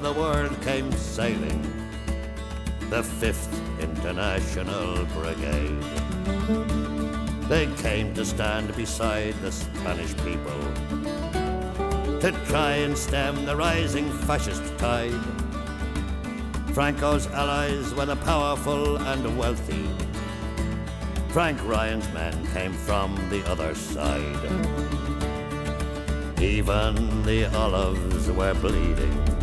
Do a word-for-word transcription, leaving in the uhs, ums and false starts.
the world came sailing, the Fifth International Brigade. They came to stand beside the Spanish people to try and stem the rising fascist tide. Franco's allies were the powerful and wealthy. Frank Ryan's men came from the other side. Even the olives were bleeding.